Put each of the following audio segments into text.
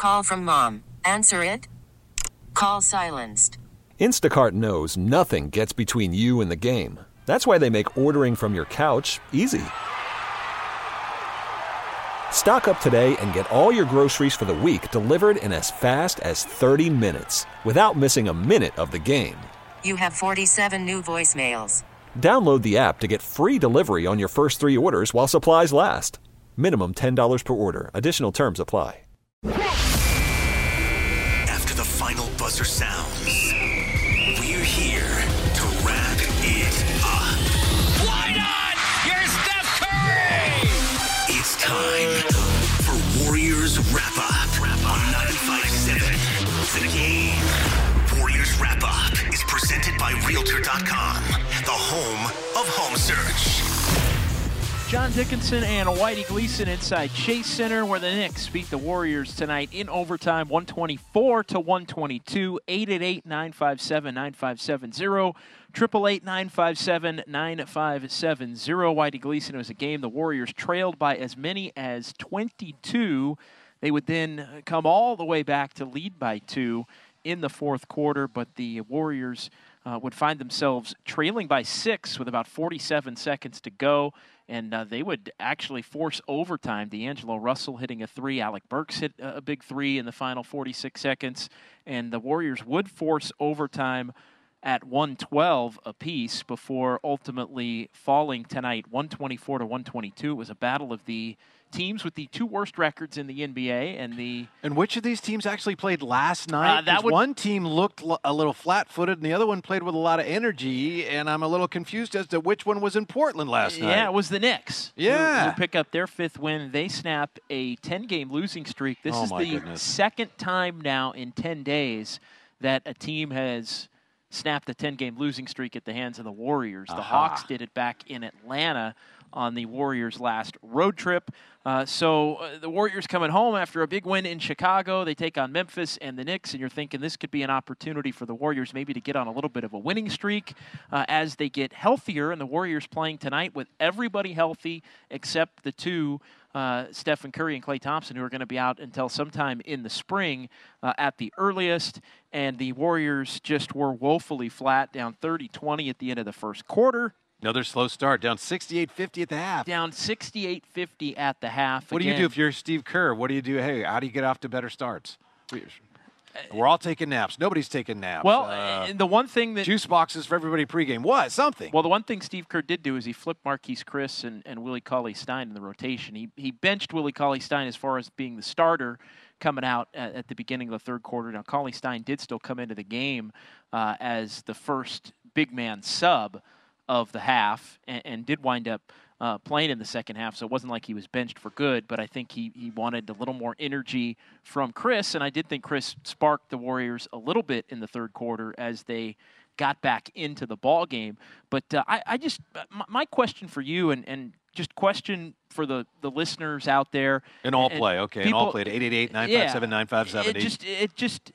Call from mom. Answer it. Call silenced. Instacart knows nothing gets between you and the game. That's why they make ordering from your couch easy. Stock up today and get all your groceries for the week delivered in as fast as 30 minutes without missing a minute of the game. You have 47 new voicemails. Download the app to get free delivery on your first 3 orders while supplies last. Minimum $10 per order. Additional terms apply. After the final buzzer sounds, we're here to wrap it up. Why not? You're Steph Curry! It's time for Warriors Wrap Up on 95.7 The Game. Warriors Wrap Up is presented by Realtor.com, the home of home search. John Dickinson and Whitey Gleason inside Chase Center, where the Knicks beat the Warriors tonight in overtime, 124-122, 888-957-9570, 888-957-9570. Whitey Gleason, it was a game the Warriors trailed by as many as 22. They would then come all the way back to lead by 2 in the fourth quarter, but the Warriors would find themselves trailing by 6 with about 47 seconds to go, and they would actually force overtime. D'Angelo Russell hitting a 3, Alec Burks hit a big 3 in the final 46 seconds, and the Warriors would force overtime at 112 apiece before ultimately falling tonight 124-122. It was a battle of the teams with the 2 worst records in the NBA, and which of these teams actually played last night? One team looked a little flat-footed, and the other one played with a lot of energy. And I'm a little confused as to which one was in Portland last night. Yeah, it was the Knicks. Yeah, who pick up their 5th win. They snap a 10-game losing streak. This is the second time now in 10 days that a team has snapped a 10-game losing streak at the hands of the Warriors. The Hawks did it back in Atlanta on the Warriors' last road trip. So the Warriors coming home after a big win in Chicago. They take on Memphis and the Knicks, and you're thinking this could be an opportunity for the Warriors maybe to get on a little bit of a winning streak as they get healthier. And the Warriors playing tonight with everybody healthy except the 2, Stephen Curry and Klay Thompson, who are going to be out until sometime in the spring at the earliest. And the Warriors just were woefully flat, down 30-20 at the end of the first quarter. Another slow start, down 68-50 at the half. Down 68-50 at the half. What do you do if you're Steve Kerr? What do you do? Hey, how do you get off to better starts? We're all taking naps. Nobody's taking naps. Well, the one thing that... Juice boxes for everybody pregame. What? Something. Well, the one thing Steve Kerr did do is he flipped Marquise Chris and Willie Cauley-Stein in the rotation. He benched Willie Cauley-Stein as far as being the starter coming out at the beginning of the third quarter. Now, Cauley-Stein did still come into the game as the first big man sub of the half and did wind up playing in the second half, so it wasn't like he was benched for good, but I think he wanted a little more energy from Chris, and I did think Chris sparked the Warriors a little bit in the third quarter as they got back into the ball game. But my question for you and just question for the listeners out there. In all play, okay. In all play at 888-957-9570.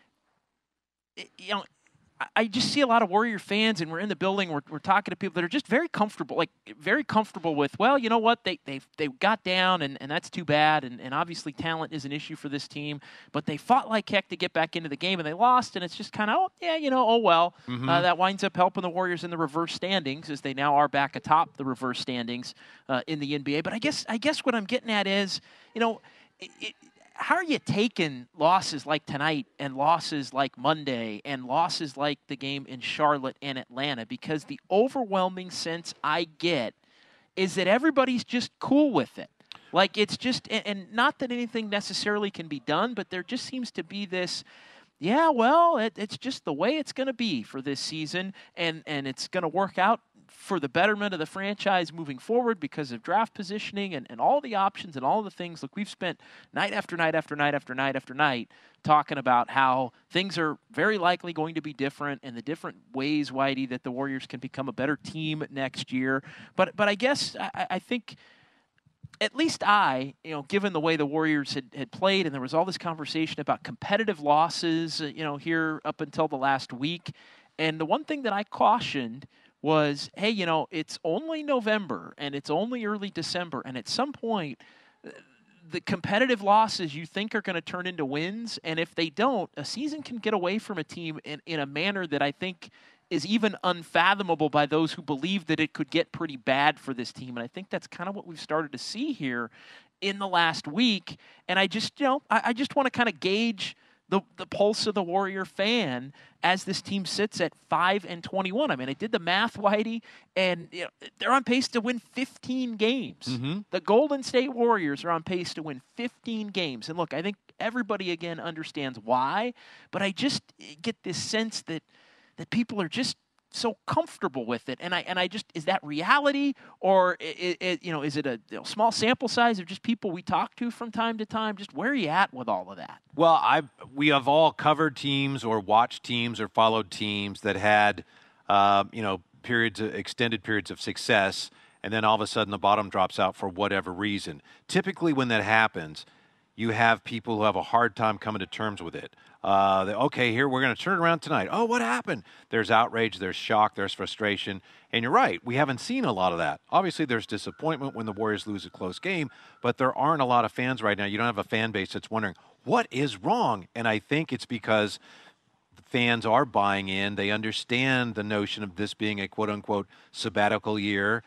I just see a lot of Warrior fans, and we're in the building. We're talking to people that are just very comfortable with. Well, you know what? They got down, and that's too bad. And obviously, talent is an issue for this team. But they fought like heck to get back into the game, and they lost. And it's just kind of well. Mm-hmm. That winds up helping the Warriors in the reverse standings, as they now are back atop the reverse standings in the NBA. But I guess what I'm getting at is, how are you taking losses like tonight and losses like Monday and losses like the game in Charlotte and Atlanta? Because the overwhelming sense I get is that everybody's just cool with it. Like, it's just, and not that anything necessarily can be done, but there just seems to be this, it's just the way it's going to be for this season, and it's going to work out for the betterment of the franchise moving forward because of draft positioning and all the options and all the things. Look, we've spent night after night after night after night after night talking about how things are very likely going to be different and the different ways, Whitey, that the Warriors can become a better team next year. But I guess I think at least given the way the Warriors had played, and there was all this conversation about competitive losses, here up until the last week. And the one thing that I cautioned was, hey, it's only November and it's only early December. And at some point, the competitive losses you think are going to turn into wins, and if they don't, a season can get away from a team in a manner that I think is even unfathomable by those who believe that it could get pretty bad for this team. And I think that's kind of what we've started to see here in the last week. And I just, I just want to kind of gauge the pulse of the Warrior fan as this team sits at 5-21. I mean, I did the math, Whitey, and they're on pace to win 15 games. Mm-hmm. The Golden State Warriors are on pace to win 15 games. And look, I think everybody again understands why, but I just get this sense that people are just so comfortable with it, and I just, is that reality, or is it a small sample size of just people we talk to from time to time? Just where are you at with all of that? Well, we have all covered teams or watched teams or followed teams that had extended periods of success, and then all of a sudden the bottom drops out for whatever reason. Typically, when that happens, you have people who have a hard time coming to terms with it. Okay, here, we're going to turn around tonight. Oh, what happened? There's outrage, there's shock, there's frustration. And you're right, we haven't seen a lot of that. Obviously, there's disappointment when the Warriors lose a close game, but there aren't a lot of fans right now. You don't have a fan base that's wondering, what is wrong? And I think it's because fans are buying in. They understand the notion of this being a quote-unquote sabbatical year,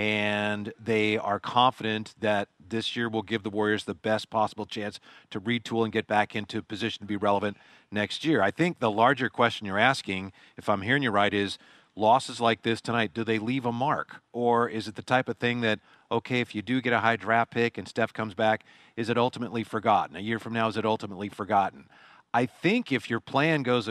and they are confident that this year will give the Warriors the best possible chance to retool and get back into position to be relevant next year. I think the larger question you're asking, if I'm hearing you right, is losses like this tonight, do they leave a mark? Or is it the type of thing that, okay, if you do get a high draft pick and Steph comes back, is it ultimately forgotten? A year from now, is it ultimately forgotten? I think if your plan goes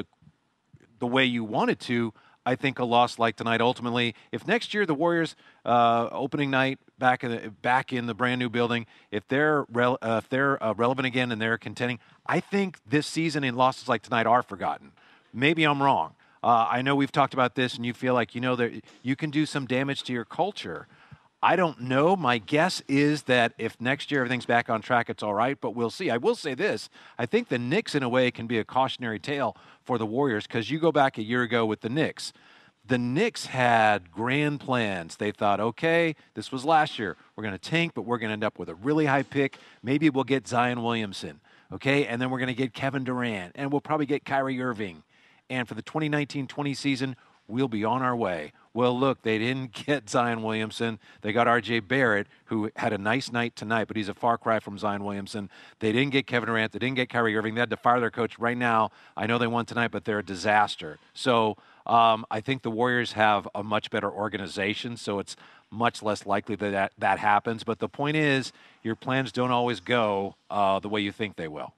the way you want it to, I think a loss like tonight ultimately, if next year the Warriors opening night back in the brand new building, if they're relevant again and they're contending, I think this season in losses like tonight are forgotten. Maybe I'm wrong. I know we've talked about this, and you feel like that you can do some damage to your culture. I don't know. My guess is that if next year everything's back on track, it's all right, but we'll see. I will say this. I think the Knicks, in a way, can be a cautionary tale for the Warriors, because you go back a year ago with the Knicks. The Knicks had grand plans. They thought, okay, this was last year. We're going to tank, but we're going to end up with a really high pick. Maybe we'll get Zion Williamson, okay? And then we're going to get Kevin Durant, and we'll probably get Kyrie Irving. And for the 2019-20 season, we'll be on our way. Well, look, they didn't get Zion Williamson. They got R.J. Barrett, who had a nice night tonight, but he's a far cry from Zion Williamson. They didn't get Kevin Durant. They didn't get Kyrie Irving. They had to fire their coach right now. I know they won tonight, but they're a disaster. So I think the Warriors have a much better organization, so it's much less likely that happens. But the point is, your plans don't always go the way you think they will.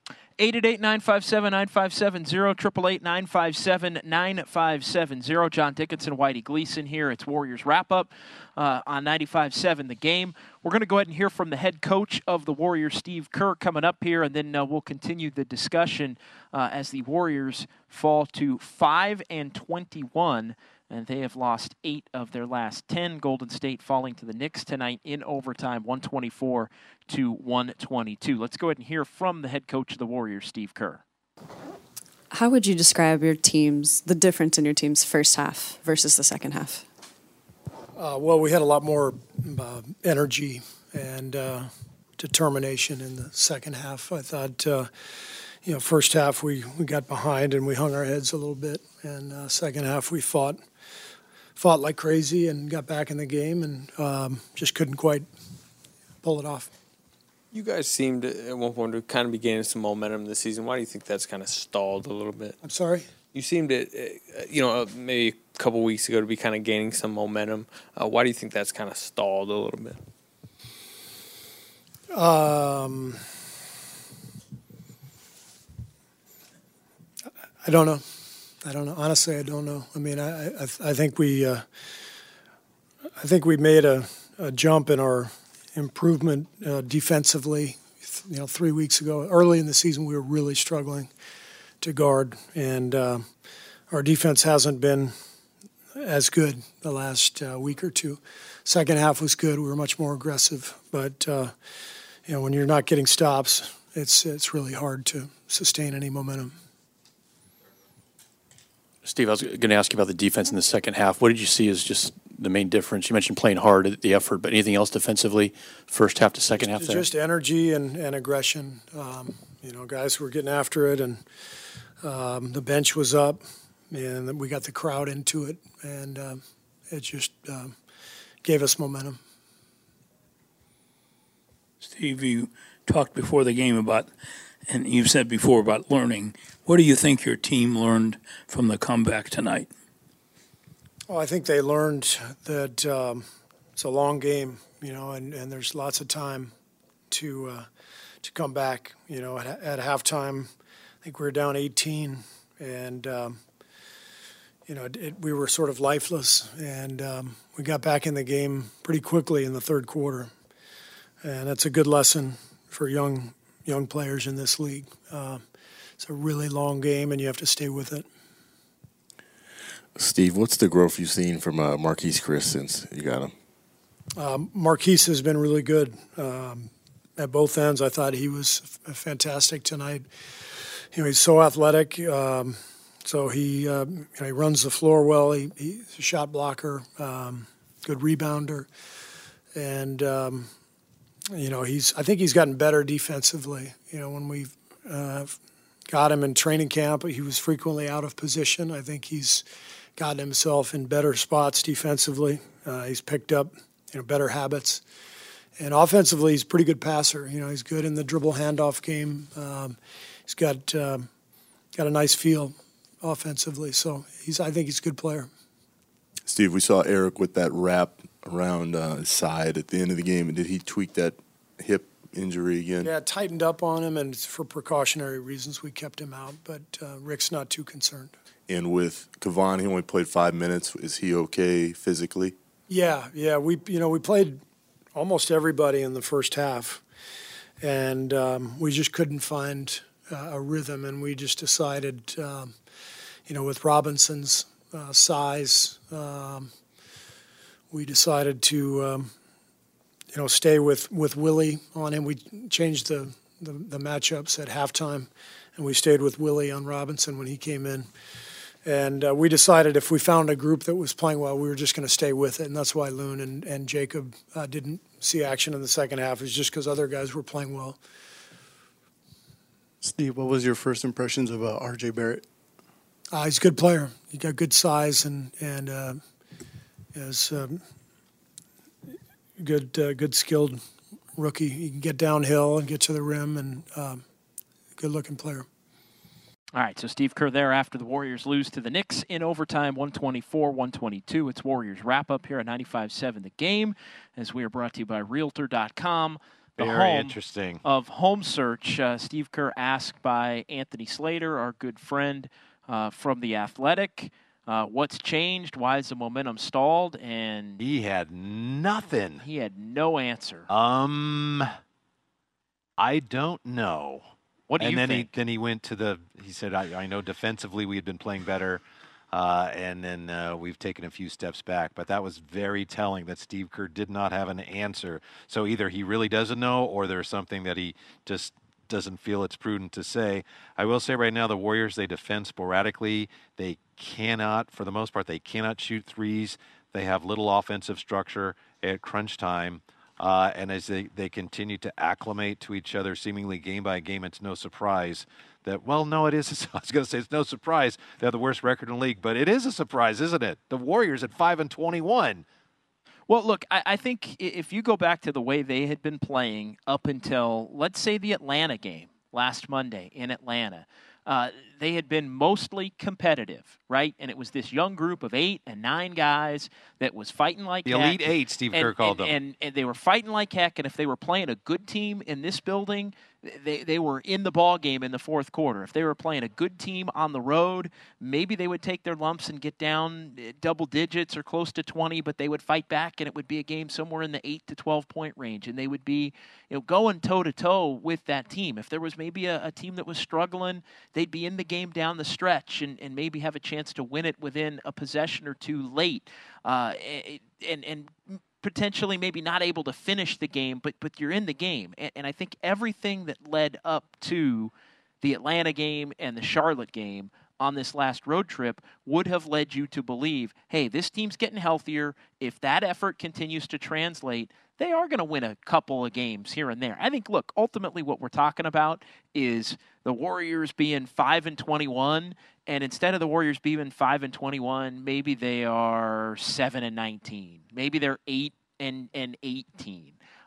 888-957-9570, 888-957-9570. John Dickinson, Whitey Gleason here. It's Warriors Wrap-Up on 95.7 The Game. We're going to go ahead and hear from the head coach of the Warriors, Steve Kerr, coming up here, and then we'll continue the discussion as the Warriors fall to 5-21. And they have lost 8 of their last 10. Golden State falling to the Knicks tonight in overtime, 124-122. Let's go ahead and hear from the head coach of the Warriors, Steve Kerr. How would you describe the difference in your team's first half versus the second half? Well, we had a lot more energy and determination in the second half. I thought, first half we got behind and we hung our heads a little bit. And second half we fought like crazy and got back in the game and just couldn't quite pull it off. You guys seemed at one point to kind of be gaining some momentum this season. Why do you think that's kind of stalled a little bit? I'm sorry? You seemed to, maybe a couple weeks ago to be kind of gaining some momentum. Why do you think that's kind of stalled a little bit? I don't know. Honestly, I don't know. I mean, I think we made a jump in our improvement defensively. 3 weeks ago, early in the season, we were really struggling to guard, and our defense hasn't been as good the last week or two. Second half was good. We were much more aggressive, but when you're not getting stops, it's really hard to sustain any momentum. Steve, I was going to ask you about the defense in the second half. What did you see as just the main difference? You mentioned playing hard, the effort, but anything else defensively, first half to second half there? Just energy and aggression. Guys were getting after it, and the bench was up, and we got the crowd into it, and it just gave us momentum. Steve, you talked before the game about, and you've said before about learning. What do you think your team learned from the comeback tonight? Well, I think they learned that it's a long game, and there's lots of time to come back. At halftime, I think we were down 18, and we were sort of lifeless, and we got back in the game pretty quickly in the third quarter, and that's a good lesson for young players in this league. It's a really long game, and you have to stay with it. Steve, what's the growth you've seen from Marquise Chris since you got him? Marquise has been really good at both ends. I thought he was fantastic tonight. He's so athletic. So he runs the floor well. He's a shot blocker, good rebounder, and I think he's gotten better defensively. When we got him in training camp, he was frequently out of position. I think he's gotten himself in better spots defensively. He's picked up better habits, and offensively he's a pretty good passer. He's good in the dribble handoff game. He's got a nice feel offensively, so I think he's a good player. Steve, we saw Eric with that wrap around his side at the end of the game. Did he tweak that hip injury again? Yeah, it tightened up on him, and for precautionary reasons we kept him out, but Rick's not too concerned. And with Kevon, he only played 5 minutes. Is he okay physically? Yeah. We played almost everybody in the first half, and we just couldn't find a rhythm, and we just decided, with Robinson's size, we decided to, stay with Willie on him. We changed the matchups at halftime, and we stayed with Willie on Robinson when he came in. And we decided if we found a group that was playing well, we were just going to stay with it, and that's why Loon and Jacob didn't see action in the second half. It was just because other guys were playing well. Steve, what was your first impressions of R.J. Barrett? He's a good player. He got good size and is good skilled rookie. He can get downhill and get to the rim, and good-looking player. All right, so Steve Kerr there after the Warriors lose to the Knicks in overtime, 124-122. It's Warriors wrap-up here at 95.7 The Game, as we are brought to you by Realtor.com. The Very home interesting. Of Home Search. Steve Kerr asked by Anthony Slater, our good friend from The Athletic, what's changed? Why is the momentum stalled? And he had nothing. He had no answer. I don't know. What do you think? Then he went to he said, I know defensively we had been playing better, and then we've taken a few steps back. But that was very telling that Steve Kerr did not have an answer. So either he really doesn't know, or there's something that he just doesn't feel it's prudent to say. I will say right now the Warriors, they defend sporadically. They cannot, for the most part, they cannot shoot threes. They have little offensive structure at crunch time. And as they continue to acclimate to each other seemingly game by game, it's no surprise that, well, no, it is. I was going to say it's no surprise they have the worst record in the league, but it is a surprise, isn't it? The Warriors at 5-21. Well, look, I think if you go back to the way they had been playing up until, let's say, the Atlanta game last Monday in Atlanta, they had been mostly competitive, right? And it was this young group of 8 and 9 guys that was fighting like heck. The Elite 8, Steve Kerr called them. And they were fighting like heck, and if they were playing a good team in this building, they were in the ball game in the fourth quarter. If they were playing a good team on the road, maybe they would take their lumps and get down double digits or close to 20, but they would fight back, and it would be a game somewhere in the 8 to 12 point range, and they would be going toe-to-toe with that team. If there was maybe a team that was struggling, they'd be in the game down the stretch and maybe have a chance to win it within a possession or two late, and potentially maybe not able to finish the game, but you're in the game. And I think everything that led up to the Atlanta game and the Charlotte game on this last road trip would have led you to believe, hey, this team's getting healthier. If that effort continues to translate, they are going to win a couple of games here and there. I think, look, ultimately what we're talking about is the Warriors being 5-21, and instead of the Warriors being 5-21, maybe they are 7-19. Maybe they're 8-18.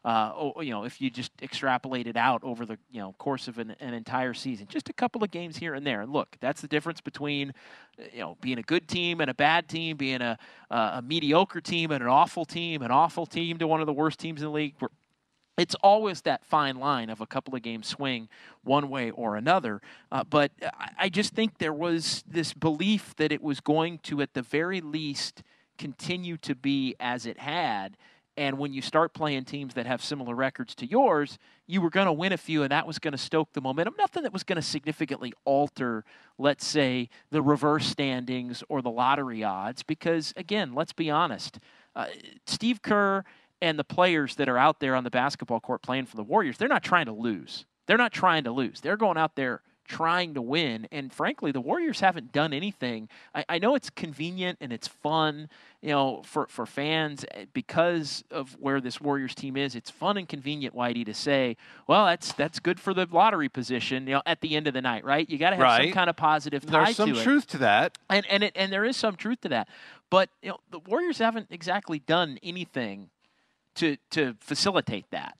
If you just extrapolate it out over the course of an entire season, just a couple of games here and there. And look, that's the difference between being a good team and a bad team, being a mediocre team and an awful team to one of the worst teams in the league. It's always that fine line of a couple of games swing one way or another. But I just think there was this belief that it was going to, at the very least, continue to be as it had. And when you start playing teams that have similar records to yours, you were going to win a few, and that was going to stoke the momentum. Nothing that was going to significantly alter, let's say, the reverse standings or the lottery odds. Because, again, let's be honest, Steve Kerr and the players that are out there on the basketball court playing for the Warriors, they're not trying to lose. They're not trying to lose. They're going out there trying to win. And frankly, the Warriors haven't done anything. I know it's convenient and it's fun, for fans because of where this Warriors team is. It's fun and convenient, Whitey, to say, well, that's good for the lottery position, at the end of the night, right? You got to have some kind of positive tie to it. There's some truth to that. And there is some truth to that. But, the Warriors haven't exactly done anything to facilitate that.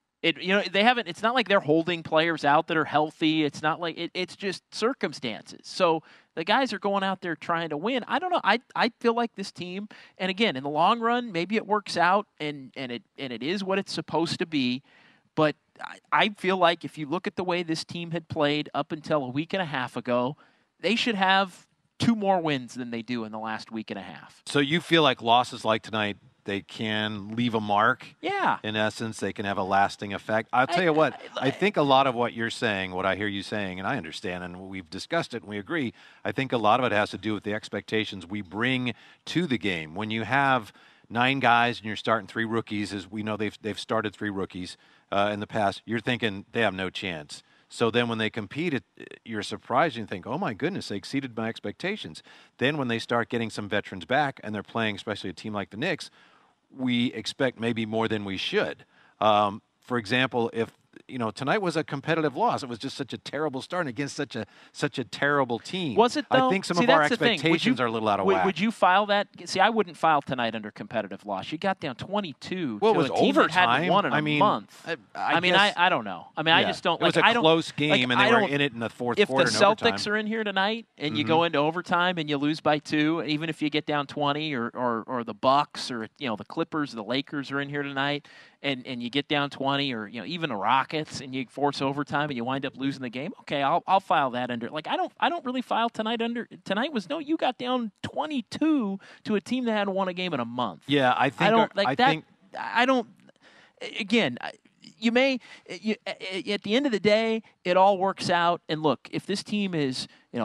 They haven't. It's not like they're holding players out that are healthy. It's not like it's just circumstances. So the guys are going out there trying to win. I don't know. I feel like this team, and again, in the long run, maybe it works out and it is what it's supposed to be. But I feel like if you look at the way this team had played up until a week and a half ago, they should have 2 more wins than they do in the last week and a half. So you feel like losses like tonight, they can leave a mark. Yeah. In essence, they can have a lasting effect. I'll tell you what, I think a lot of what you're saying, what I hear you saying, and I understand, and we've discussed it and we agree, I think a lot of it has to do with the expectations we bring to the game. When you have 9 guys and you're starting 3 rookies, as we know they've started 3 rookies in the past, you're thinking they have no chance. So then when they compete, you're surprised and you think, oh, my goodness, they exceeded my expectations. Then when they start getting some veterans back and they're playing, especially a team like the Knicks, we expect maybe more than we should. For example, if tonight was a competitive loss, it was just such a terrible start against such a terrible team. Was it though? I think some of our expectations are a little out of whack. Would you file that? See, I wouldn't file tonight under competitive loss. You got down 22 well, to it was a team overtime. that hadn't won in a month. I don't know. I mean, I just don't. It was a close game, and they were in it in the fourth quarter. If the Celtics are in here tonight and you go into overtime and you lose by 2, even if you get down 20, or the Bucks or the Clippers, the Lakers are in here tonight, and you get down 20, or even the Rockets, and you force overtime and you wind up losing the game, okay, I'll file that under. Like I don't really file tonight under. Tonight was you got down 22 to a team that hadn't won a game in a month. Yeah, I think I don't. Again, you may at the end of the day, it all works out. And look, if this team is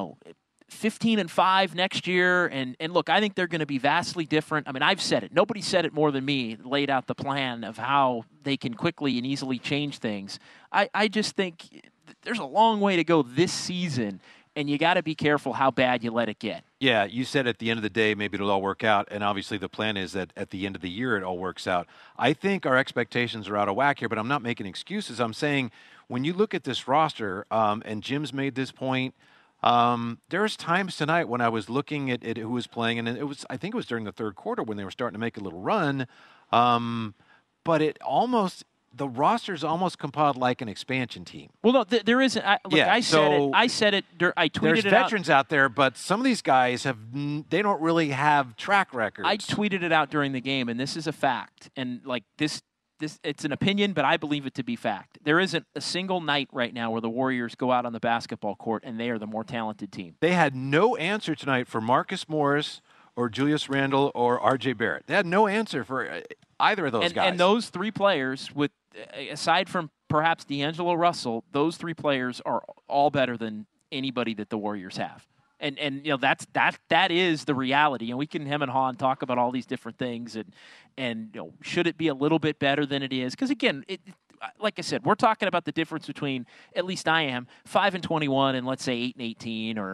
15-5 next year, and look, I think they're going to be vastly different. I mean, I've said it. Nobody said it more than me, laid out the plan of how they can quickly and easily change things. I just think there's a long way to go this season, and you got to be careful how bad you let it get. Yeah, you said at the end of the day, maybe it'll all work out, and obviously the plan is that at the end of the year it all works out. I think our expectations are out of whack here, but I'm not making excuses. I'm saying when you look at this roster, and Jim's made this point, there's times tonight when I was looking at who was playing, and I think it was during the third quarter when they were starting to make a little run, but the roster's almost compiled like an expansion team. Well, no, there isn't. I said it. I tweeted it out. There's veterans out there, but some of these guys they don't really have track records. I tweeted it out during the game, and this is a fact. And this it's an opinion, but I believe it to be fact. There isn't a single night right now where the Warriors go out on the basketball court and they are the more talented team. They had no answer tonight for Marcus Morris or Julius Randle or R.J. Barrett. They had no answer for either of those guys. And those 3 players, aside from perhaps D'Angelo Russell, those 3 players are all better than anybody that the Warriors have. And that is the reality. And we can hem and haw and talk about all these different things and should it be a little bit better than it is? Because again, like I said, we're talking about the difference between, at least I am, 5-21 and let's say 8-18 or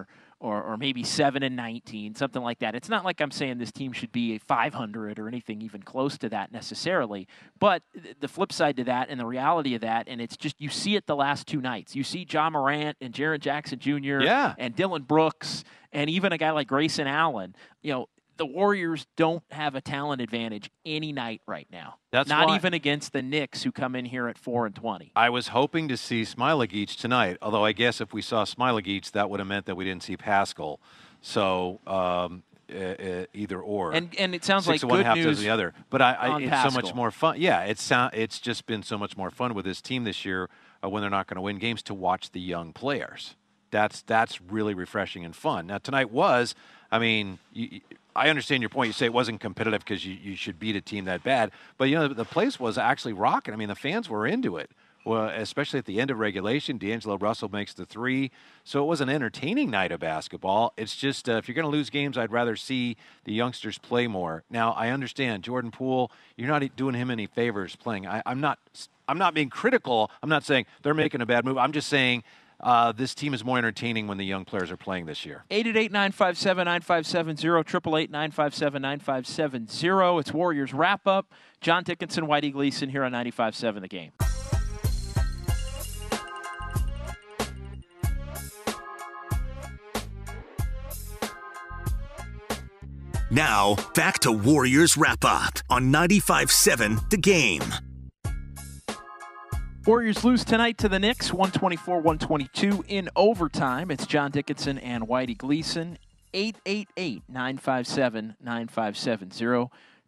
or maybe 7-19, something like that. It's not like I'm saying this team should be a 500 or anything even close to that necessarily. But the flip side to that and the reality of that, and it's just you see it the last two nights. You see John Morant and Jaren Jackson Jr. And Dylan Brooks and even a guy like Grayson Allen. The Warriors don't have a talent advantage any night right now. That's not why, even against the Knicks, who come in here at 4-20. I was hoping to see Smailagić tonight, although I guess if we saw Smailagić, that would have meant that we didn't see Pascal. So either or. And it sounds like good good half news does the other. But it's Pascal. so much more fun. Yeah, it's just been so much more fun with this team this year when they're not going to win games to watch the young players. That's really refreshing and fun. Now tonight was, I understand your point. You say it wasn't competitive because you should beat a team that bad. But, the place was actually rocking. The fans were into it, well, especially at the end of regulation. D'Angelo Russell makes the three. So it was an entertaining night of basketball. It's just if you're going to lose games, I'd rather see the youngsters play more. Now, I understand Jordan Poole, you're not doing him any favors playing. I'm not being critical. I'm not saying they're making a bad move. I'm just saying this team is more entertaining when the young players are playing this year. 888-957-9570, 888-957-9570. It's Warriors Wrap-Up. John Dickinson, Whitey Gleason here on 95.7 The Game. Now, back to Warriors Wrap-Up on 95.7 The Game. Warriors lose tonight to the Knicks, 124-122 in overtime. It's John Dickinson and Whitey Gleason, 888-957-9570,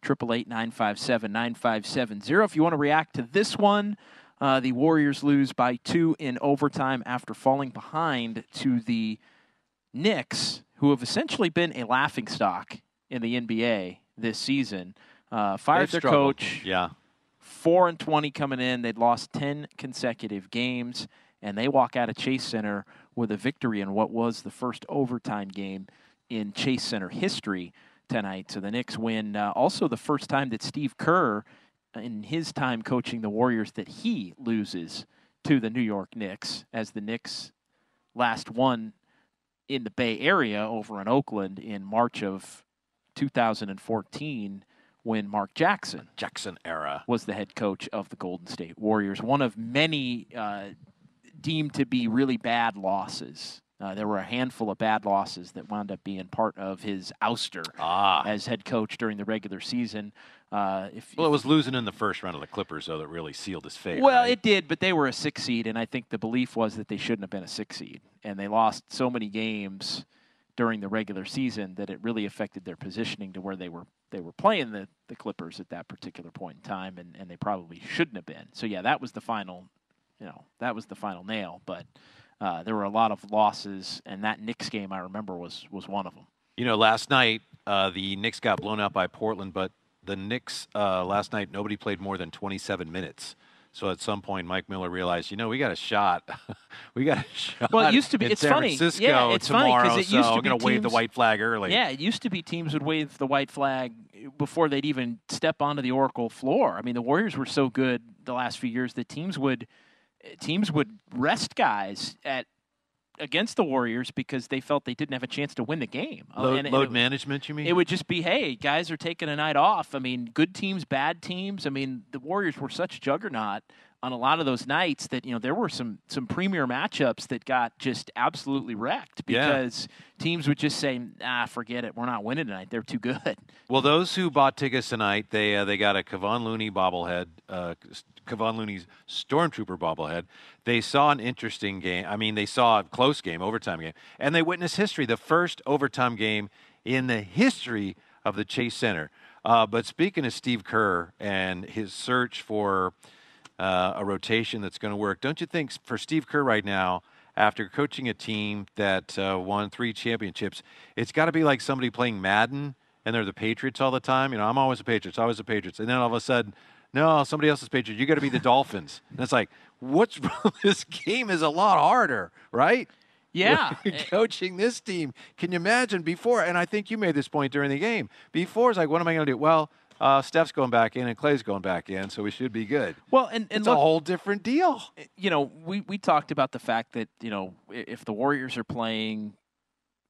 888-957-9570. If you want to react to this one, the Warriors lose by 2 in overtime after falling behind to the Knicks, who have essentially been a laughingstock in the NBA this season. Fired their coach. Yeah. 4-20 coming in. They'd lost 10 consecutive games, and they walk out of Chase Center with a victory in what was the first overtime game in Chase Center history tonight. So the Knicks win. Also the first time that Steve Kerr, in his time coaching the Warriors, that he loses to the New York Knicks, as the Knicks last won in the Bay Area over in Oakland in March of 2014, when Mark Jackson era was the head coach of the Golden State Warriors. One of many deemed to be really bad losses. There were a handful of bad losses that wound up being part of his ouster as head coach during the regular season. It was losing in the first round of the Clippers, though, that really sealed his fate. Well, right? It did, but they were a 6 seed, and I think the belief was that they shouldn't have been a 6 seed. And they lost so many games during the regular season that it really affected their positioning to where they were playing the Clippers at that particular point in time, and they probably shouldn't have been. So yeah, that was the final nail. But there were a lot of losses, and that Knicks game I remember was one of them. Last night the Knicks got blown out by Portland, but the Knicks last night nobody played more than 27 minutes. So at some point, Mike Miller realized, we got a shot. Well, it used to be. In It's San funny. Francisco Yeah, it's tomorrow, funny because it used to I'm be going to wave the white flag early. Yeah, it used to be teams would wave the white flag before they'd even step onto the Oracle floor. The Warriors were so good the last few years that teams would rest guys against the Warriors because they felt they didn't have a chance to win the game. Load management, you mean? It would just be, hey, guys are taking a night off. Good teams, bad teams. The Warriors were such a juggernaut on a lot of those nights that, there were some premier matchups that got just absolutely wrecked because teams would just say, forget it. We're not winning tonight. They're too good. Well, those who bought tickets tonight, they got a Kevon Looney bobblehead, Kevon Looney's Stormtrooper bobblehead. They saw an interesting game. They saw a close game, overtime game, and they witnessed history, the first overtime game in the history of the Chase Center. But speaking of Steve Kerr and his search for a rotation that's going to work, don't you think for Steve Kerr right now, after coaching a team that won 3 championships, it's got to be like somebody playing Madden and they're the Patriots all the time? I'm always the Patriots, always the Patriots. And then all of a sudden, no, somebody else's Patriots. You got to be the Dolphins. And it's like, what's wrong? This game is a lot harder, right? Yeah. Coaching this team. Can you imagine before? And I think you made this point during the game. Before, it's like, what am I going to do? Well, Steph's going back in and Clay's going back in, so we should be good. Well, and it's look, a whole different deal. We talked about the fact that, if the Warriors are playing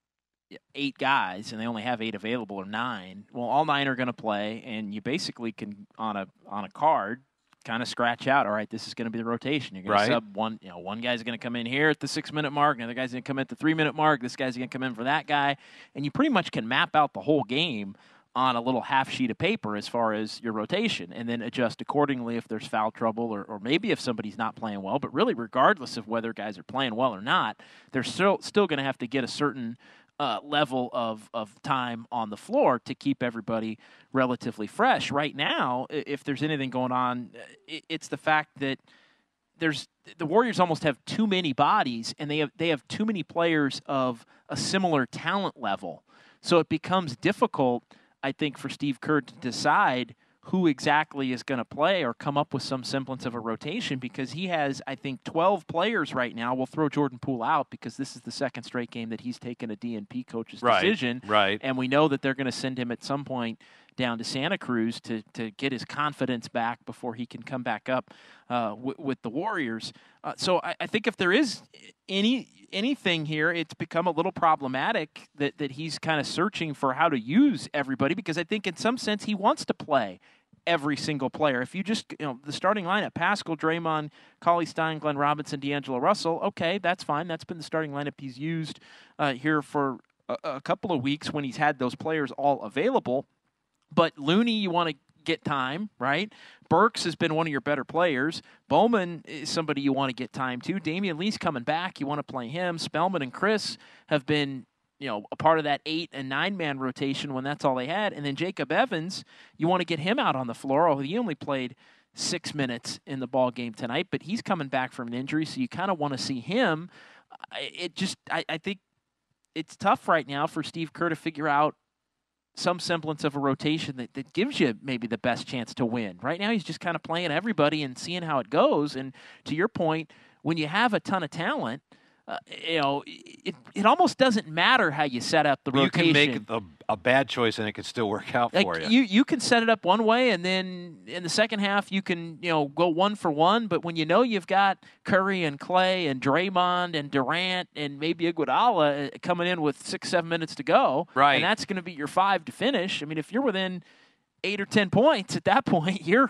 8 guys and they only have 8 available or 9, well, all 9 are going to play, and you basically can on a card kind of scratch out, all right, this is going to be the rotation. You're going to sub one, one guy's going to come in here at the 6-minute mark, another guy's going to come in at the 3-minute mark, this guy's going to come in for that guy, and you pretty much can map out the whole game on a little half sheet of paper as far as your rotation, and then adjust accordingly if there's foul trouble or maybe if somebody's not playing well. But really, regardless of whether guys are playing well or not, they're still going to have to get a certain level of time on the floor to keep everybody relatively fresh. Right now, if there's anything going on, it's the fact that the Warriors almost have too many bodies, and they have too many players of a similar talent level. So it becomes difficult, I think, for Steve Kerr to decide who exactly is going to play or come up with some semblance of a rotation, because he has, I think, 12 players right now. We'll throw Jordan Poole out because this is the second straight game that he's taken a DNP coach's decision. Right. And we know that they're going to send him at some point down to Santa Cruz to get his confidence back before he can come back up with the Warriors. So I think if there is anything here, it's become a little problematic that he's kind of searching for how to use everybody, because I think in some sense he wants to play every single player. If you just, the starting lineup, Pascal, Draymond, Cauley-Stein, Glenn Robinson, D'Angelo Russell, okay, that's fine. That's been the starting lineup he's used here for a couple of weeks when he's had those players all available. But Looney, you want to get time, right? Burks has been one of your better players. Bowman is somebody you want to get time to. Damian Lee's coming back. You want to play him. Spellman and Chris have been, a part of that 8- and 9-man rotation when that's all they had. And then Jacob Evans, you want to get him out on the floor. He only played 6 minutes in the ball game tonight, but he's coming back from an injury, so you kind of want to see him. I think it's tough right now for Steve Kerr to figure out some semblance of a rotation that gives you maybe the best chance to win. Right now, he's just kind of playing everybody and seeing how it goes. And to your point, when you have a ton of talent, it almost doesn't matter how you set up the rotation. You can make a bad choice and it could still work out for you. You can set it up one way, and then in the second half you can go 1 for 1. But when you've got Curry and Clay and Draymond and Durant and maybe Iguodala coming in with 6-7 minutes to go, right, and that's going to be your 5 to finish. I mean, if you're within 8 or 10 points at that point, you're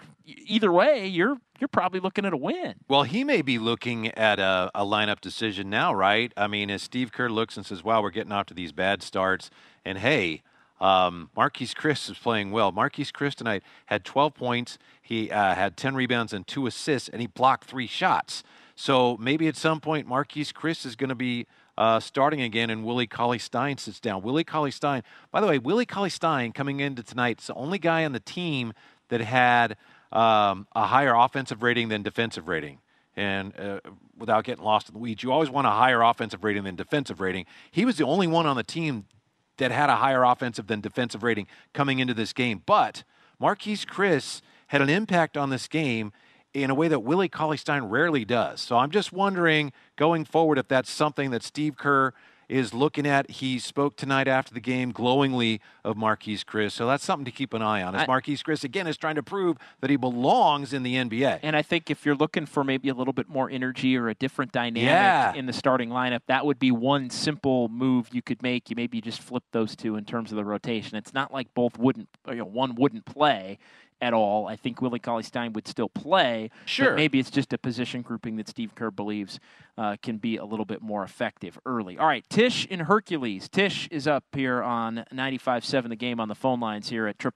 probably looking at a win. Well, he may be looking at a lineup decision now, right? I mean, as Steve Kerr looks and says, wow, we're getting off to these bad starts, and hey, Marquise Chris is playing well. Marquise Chris tonight had 12 points. He had 10 rebounds and 2 assists, and he blocked 3 shots. So maybe at some point Marquise Chris is going to be starting again, and Willie Cauley-Stein sits down. Willie Cauley-Stein, by the way, Willie Cauley-Stein coming into tonight is the only guy on the team that had a higher offensive rating than defensive rating. And without getting lost in the weeds, you always want a higher offensive rating than defensive rating. He was the only one on the team that had a higher offensive than defensive rating coming into this game. But Marquise Chris had an impact on this game in a way that Willie Cauley-Stein rarely does. So I'm just wondering, going forward, if that's something that Steve Kerr is looking at. He spoke tonight after the game glowingly of Marquise Chris, so that's something to keep an eye on. As Marquise Chris, again, is trying to prove that he belongs in the NBA. And I think if you're looking for maybe a little bit more energy or a different dynamic in the starting lineup, that would be one simple move you could make. You maybe just flip those two in terms of the rotation. It's not like one wouldn't play at all. I think Willie Cauley-Stein would still play. Sure. But maybe it's just a position grouping that Steve Kerr believes can be a little bit more effective early. All right, Tish in Hercules. Tish is up here on 95.7 The Game on the phone lines here at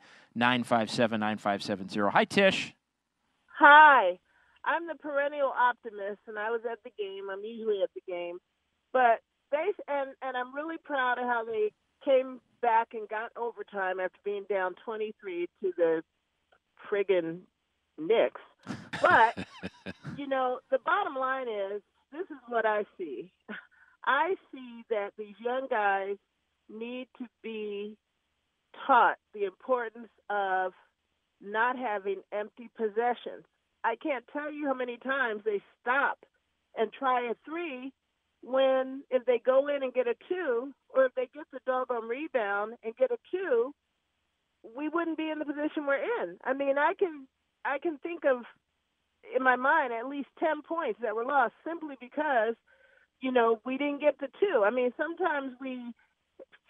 888-957-9570. Hi, Tish. Hi. I'm the perennial optimist, and I was at the game. I'm usually at the game. But and I'm really proud of how they came back and got overtime after being down 23 to the friggin' Knicks. But, the bottom line is, this is what I see. I see that these young guys need to be taught the importance of not having empty possessions. I can't tell you how many times they stop and try a 3 when if they go in and get a 2, or if they get the doggone rebound and get a 2, we wouldn't be in the position we're in. I mean, I can think of, in my mind, at least 10 points that were lost simply because, we didn't get the 2. I mean, sometimes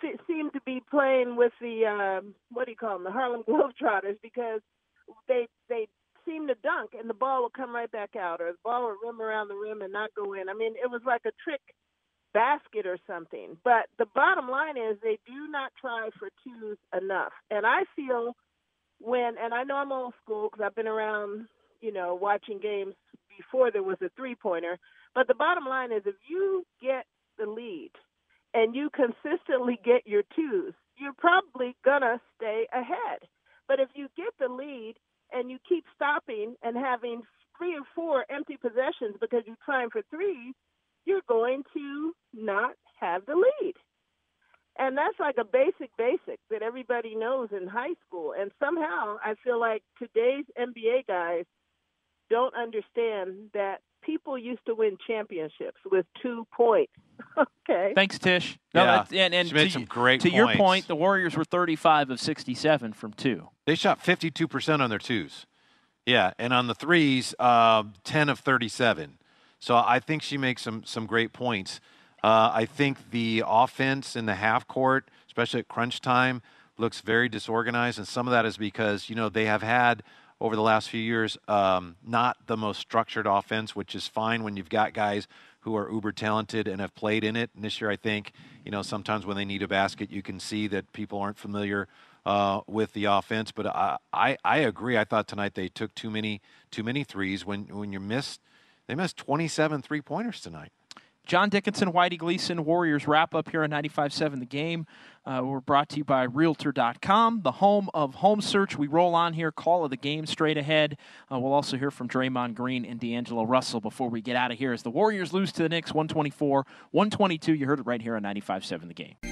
seem to be playing with the what do you call them, the Harlem Globetrotters, because they seem to dunk and the ball will come right back out, or the ball will rim around the rim and not go in. I mean, it was like a trick basket or something. But the bottom line is they do not try for twos enough. And I feel and I know I'm old school because I've been around, watching games before there was a three-pointer, but the bottom line is if you get the lead and you consistently get your twos, you're probably going to stay ahead. But if you get the lead and you keep stopping and having 3 or 4 empty possessions because you're trying for threes, you're going to not have the lead. And that's like a basic that everybody knows in high school. And somehow I feel like today's NBA guys don't understand that people used to win championships with 2 points. Okay. Thanks, Tish. No, yeah, and she made some great to points. your point, the Warriors were 35 of 67 from 2. They shot 52% on their twos. Yeah, and on the threes, 10 of 37. So I think she makes some great points. I think the offense in the half court, especially at crunch time, looks very disorganized, and some of that is because, they have had over the last few years not the most structured offense, which is fine when you've got guys who are uber talented and have played in it. And this year, I think, sometimes when they need a basket, you can see that people aren't familiar with the offense. But I agree. I thought tonight they took too many threes. When they missed 27 3-pointers tonight. John Dickinson, Whitey Gleason, Warriors wrap up here on 95.7 The Game. We're brought to you by Realtor.com, the home of home search. We roll on here, call of the game straight ahead. We'll also hear from Draymond Green and D'Angelo Russell before we get out of here as the Warriors lose to the Knicks 124-122. You heard it right here on 95.7 The Game.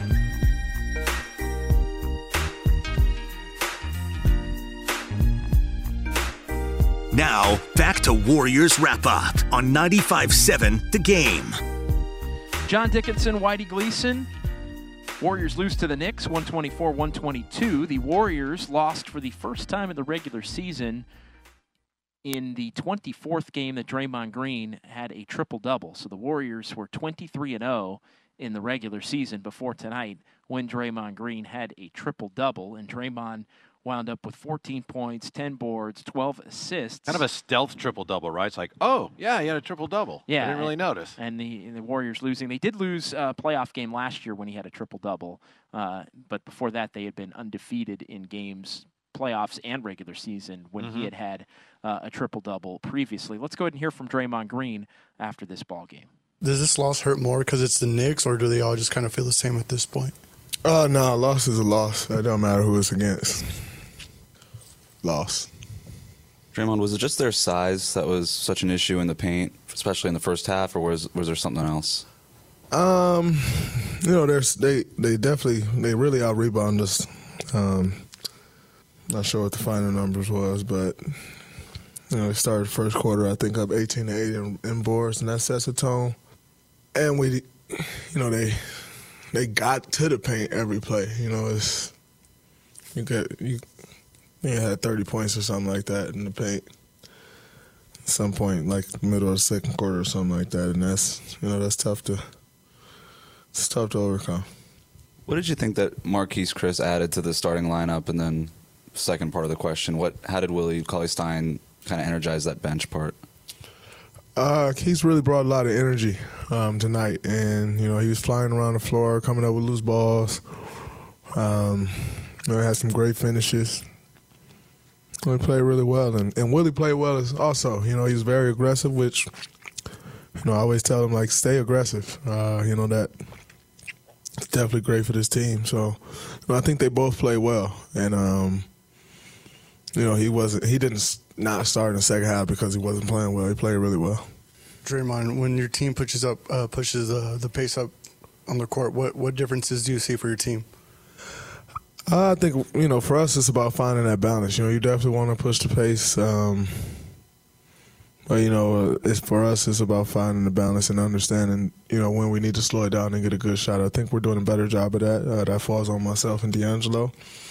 Now, back to Warriors Wrap-Up on 95.7 The Game. John Dickinson, Whitey Gleason. Warriors lose to the Knicks, 124-122. The Warriors lost for the first time in the regular season in the 24th game that Draymond Green had a triple-double. So the Warriors were 23-0 in the regular season before tonight when Draymond Green had a triple-double. And Draymond wound up with 14 points, 10 boards, 12 assists. Kind of a stealth triple-double, right? It's like, oh, yeah, he had a triple-double. Yeah. I didn't really notice. And the Warriors losing. They did lose a playoff game last year when he had a triple-double. But before that, they had been undefeated in games, playoffs and regular season when he had a triple-double previously. Let's go ahead and hear from Draymond Green after this ball game. Does this loss hurt more because it's the Knicks, or do they all just kind of feel the same at this point? No, a loss is a loss. It don't matter who it's against. Loss. Draymond, was it just their size that was such an issue in the paint, especially in the first half, or was there something else? They really out rebound us. Not sure what the final numbers was, but they started first quarter I think up 18-8 in boards, and that sets a tone. And they got to the paint every play. You had 30 points or something like that in the paint at some point, like middle of the second quarter or something like that, and that's tough to overcome. What did you think that Marquise Chris added to the starting lineup? And then second part of the question, how did Willie Cauley-Stein kind of energize that bench part? He's really brought a lot of energy tonight, and he was flying around the floor, coming up with loose balls. Had some great finishes. He played really well, and Willie played well also. He was very aggressive, which I always tell him stay aggressive. That's definitely great for this team. So I think they both played well, and he didn't not start in the second half because he wasn't playing well. He played really well. Draymond, when your team pushes the pace up on the court, what differences do you see for your team? I think, for us, it's about finding that balance. You definitely want to push the pace. But, for us, it's about finding the balance and understanding, when we need to slow it down and get a good shot. I think we're doing a better job of that. That falls on myself and D'Angelo.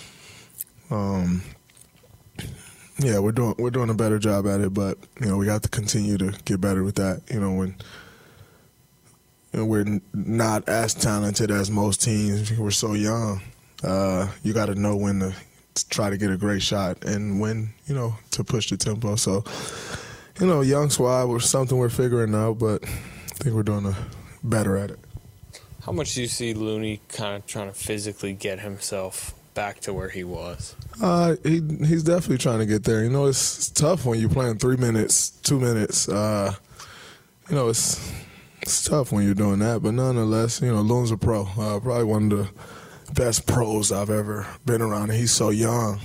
We're doing a better job at it, but, we got to continue to get better with that. we're not as talented as most teams. We're so young. You got to know when to try to get a great shot and when, to push the tempo. So, young squad was something we're figuring out, but I think we're doing better at it. How much do you see Looney kind of trying to physically get himself back to where he was? He's definitely trying to get there. It's tough when you're playing 3 minutes, 2 minutes. It's tough when you're doing that, but nonetheless, Loon's a pro. Probably one of the best pros I've ever been around. And he's so young.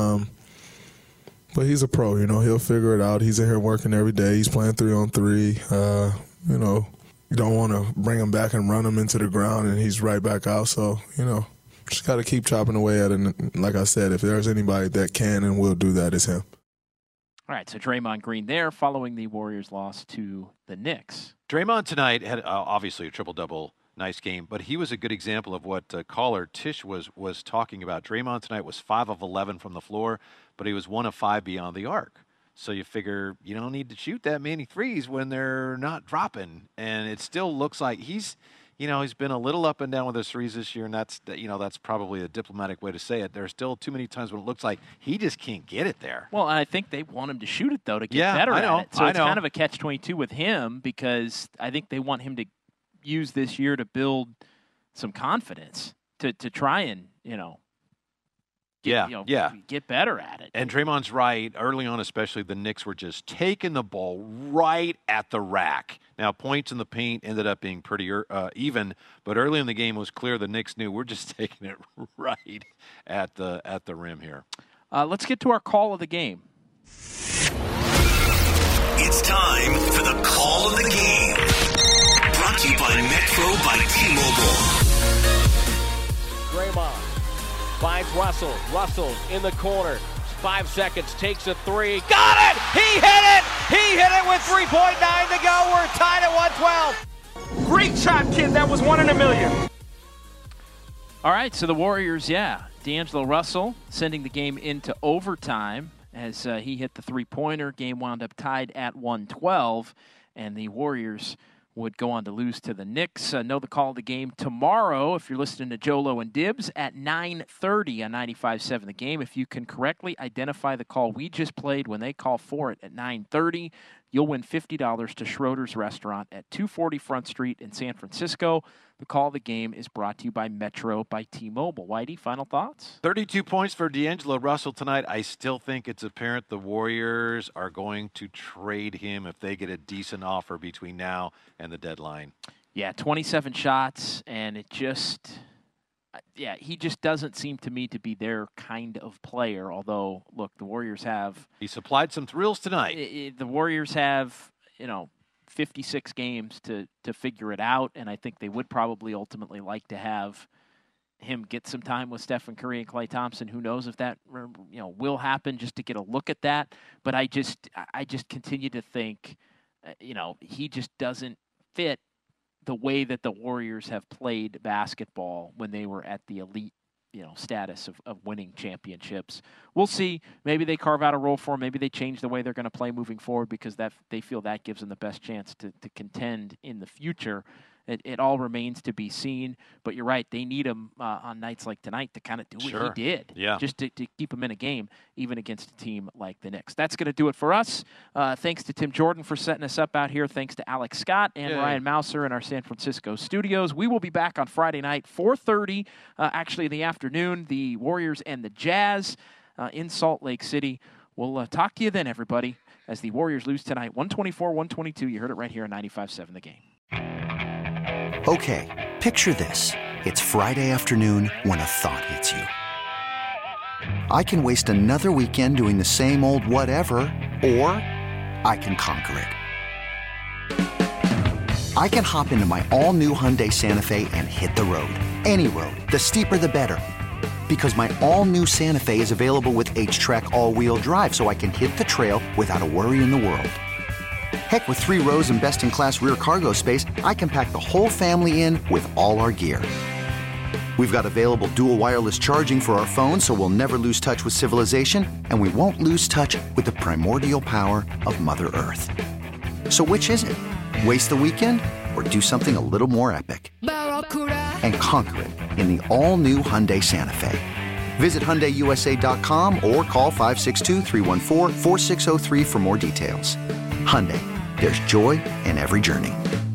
But he's a pro, he'll figure it out. He's in here working every day. He's playing 3-on-3. You don't want to bring him back and run him into the ground, and he's right back out. So, just got to keep chopping away at it. And like I said, if there's anybody that can and will do that, it's him. All right, so Draymond Green there following the Warriors' loss to the Knicks. Draymond tonight had obviously a triple-double, nice game, but he was a good example of what caller Tish was talking about. Draymond tonight was 5 of 11 from the floor, but he was 1 of 5 beyond the arc. So you figure you don't need to shoot that many threes when they're not dropping. And it still looks like he's been a little up and down with his threes this year, and that's probably a diplomatic way to say it. There's still too many times when it looks like he just can't get it there. Well, I think they want him to shoot it, though, to get better at it. So it's kind of a catch-22 with him because I think they want him to use this year to build some confidence to try and, get better at it. And Draymond's right. Early on, especially, the Knicks were just taking the ball right at the rack. Now, points in the paint ended up being pretty even, but early in the game it was clear the Knicks knew we're just taking it right at the rim here. Let's get to our call of the game. It's time for the call of the game. Brought to you by Metro by T-Mobile. Draymond finds Russell. Russell in the corner. 5 seconds, takes a three. Got it! He hit it! He hit it with 3.9 to go. We're tied at 112. Great shot, kid. That was 1 in a million. All right, so the Warriors, D'Angelo Russell sending the game into overtime as he hit the three-pointer. Game wound up tied at 112, and the Warriors would go on to lose to the Knicks. Know the call of the game tomorrow if you're listening to Jolo and Dibs at 9:30 on 95.7 The Game. If you can correctly identify the call we just played when they call for it at 9:30, you'll win $50 to Schroeder's Restaurant at 240 Front Street in San Francisco. The call of the game is brought to you by Metro by T-Mobile. Whitey, final thoughts? 32 points for D'Angelo Russell tonight. I still think it's apparent the Warriors are going to trade him if they get a decent offer between now and the deadline. Yeah, 27 shots, and it just... he just doesn't seem to me to be their kind of player, although, look, the Warriors have... He supplied some thrills tonight. The Warriors have, 56 games to figure it out, and I think they would probably ultimately like to have him get some time with Stephen Curry and Klay Thompson. Who knows if that will happen, just to get a look at that. But I just continue to think, he just doesn't fit the way that the Warriors have played basketball when they were at the elite, status of winning championships. We'll see. Maybe they carve out a role for him. Maybe they change the way they're going to play moving forward because they feel that gives them the best chance to contend in the future. It all remains to be seen. But you're right. They need him on nights like tonight to kind of do what he did. Yeah. Just to keep him in a game, even against a team like the Knicks. That's going to do it for us. Thanks to Tim Jordan for setting us up out here. Thanks to Alex Scott and Ryan Mouser in our San Francisco studios. We will be back on Friday night, 4:30, actually in the afternoon, the Warriors and the Jazz in Salt Lake City. We'll talk to you then, everybody, as the Warriors lose tonight, 124-122. You heard it right here on 95.7 The Game. Okay, picture this. It's Friday afternoon when a thought hits you. I can waste another weekend doing the same old whatever, or I can conquer it. I can hop into my all-new Hyundai Santa Fe and hit the road. Any road. The steeper, the better. Because my all-new Santa Fe is available with H-Track all-wheel drive, so I can hit the trail without a worry in the world. Heck, with 3 rows and best-in-class rear cargo space, I can pack the whole family in with all our gear. We've got available dual wireless charging for our phones, so we'll never lose touch with civilization, and we won't lose touch with the primordial power of Mother Earth. So which is it? Waste the weekend or do something a little more epic and conquer it in the all-new Hyundai Santa Fe. Visit HyundaiUSA.com or call 562-314-4603 for more details. Hyundai, there's joy in every journey.